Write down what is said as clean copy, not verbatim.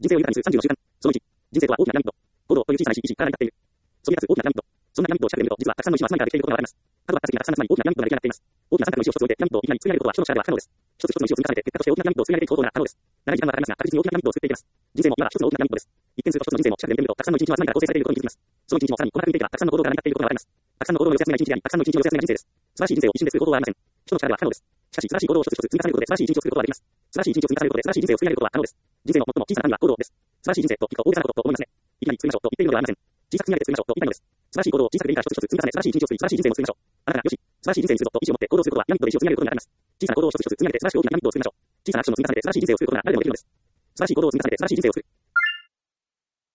人生を豊かにする30の習慣。その1、人生とは大きなピラミッド。行動という小さな石から成り立っている。そびえ立つ大きなピラミッド。そんなピラミッドを近くで見ると、実はたくさんの石は島にからできていることがわかります。角ばった先がたくさん集まり大きなピラミッドが出来上がっています。大きな三角の石を一つ置いてピラミッドをいきなり積み上げることは人の力では不可能です。一つ一つの石を積み重ねて結果として大きなピラミッドを積み上げていくことが可能です。長い時間はかかりますが、確実に大きなピラミッドを作っていけます。人生も今は一つの大きなピラミッドです。一見すると一つの人生も近くで見てみると、たくさんの一日は集まりから構成されていることに気づきます。その一日もさらに細かく見ていけば、たくさんの行動が成り立っていることがわかります。たくさんの行動の寄せ集めが一日であり、たくさんの一日の寄せ集めが人生です。素晴らしい人生を一瞬で作ることはありません。人の力では不可能です。しかし、素晴らしい行動を一つ一つ積み重ねることで素晴らしい一日を作ることができます。素晴らしい一日を積み重ねることで素晴らしい人生を作り上げることは可能です。人生の最も小さな単位は行動です。素晴らしい人生と聞くと大げさなことと思いますね。いきなり作りましょうと言っているのではありません。小さく積み上げて作りましょうと言いたいのです。素晴らしい行動を小さくでいいから一つ一つ積み重ね、素晴らしい一日を作り、素晴らしい人生を作りましょう。あなたがよし、素晴らしい人生にするぞと意志を持って行動することはピラミッドで石を積み上げることになります。小さな行動を一つ一つ積み上げて素晴らしい大きなピラミッドを作りましょう。小さなアクションの積み重ねで素晴らしい人生を作ることが誰でもできるのです。素晴らしい行動を積み重ねて素晴らしい人生を作る。